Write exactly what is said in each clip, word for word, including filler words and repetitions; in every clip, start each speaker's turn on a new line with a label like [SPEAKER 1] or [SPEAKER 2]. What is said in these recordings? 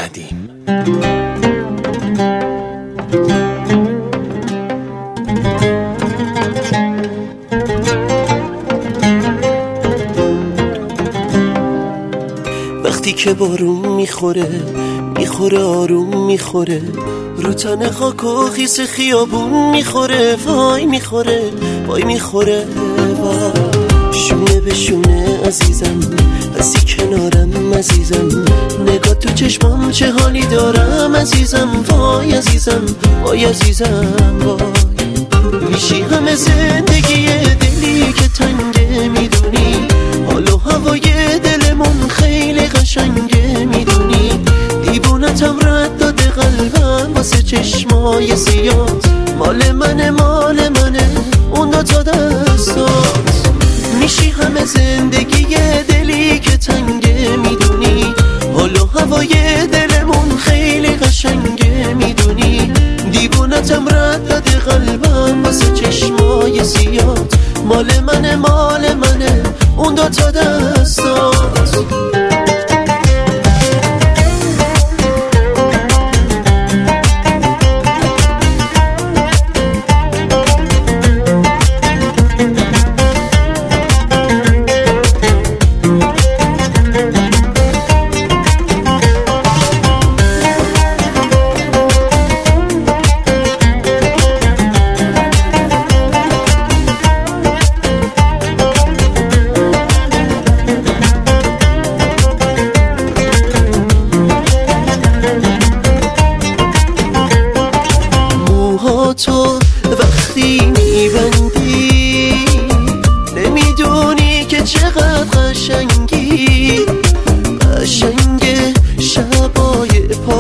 [SPEAKER 1] ندیم. وقتی که بارون میخوره میخوره آروم میخوره رو تن خاک و خیس خیابون میخوره وای میخوره وای میخوره وای شونه به شونه عزیزم هستی کنارم عزیزم نگاه تو چشمام چه حالی دارم عزیزم وای عزیزم وای عزیزم وای میشی همه زندگی دلی که تنگه میدونی حال و هوای دلمون خیلی قشنگه میدونی دیوونتم رد داده قلبم واسه چشمای زیاد مال منه مال منه اون دو تا دستات میشی همه زندگی دلی که تنگه میدونی حال و هوای دلمون خیلی قشنگه میدونی دیوونتم رد داده قلبم واسه چشمای زیاد مال منه مال منه اون دو تا دستات تو وقتی میبندی نمیدونی که چقدر قشنگی قشنگ شبای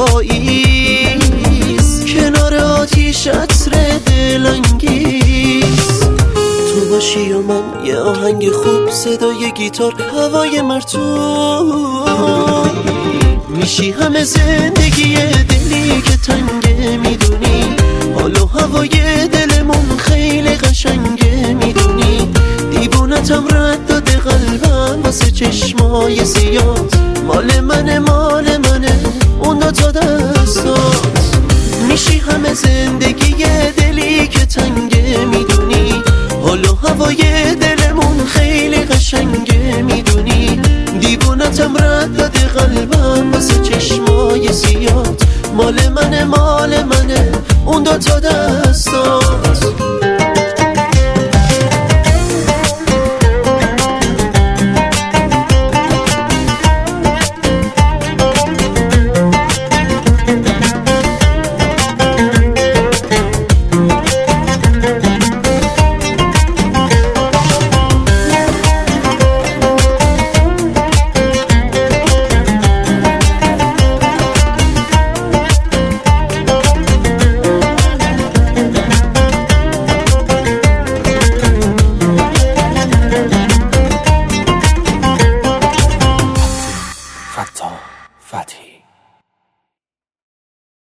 [SPEAKER 1] پاییز کنار آتیش عطر دلانگیز تو باشی و من یه آهنگ خوب صدای گیتار هوای مرطوب میشی همه زندگی دلی که تنگه میدونی حال و هوای دلمون خیلی قشنگه میدونی دیوونتم رد داده قلبم واسه چشمای زیاد مال منه مال منه اون دو تا دستات میشی همه زندگی دلی که تنگه میدونی حال و هوای دلمون خیلی قشنگه میدونی دیوونتم رد داده قلبم واسه چشمای زیاد مال منه مال منه اون دو تا دستات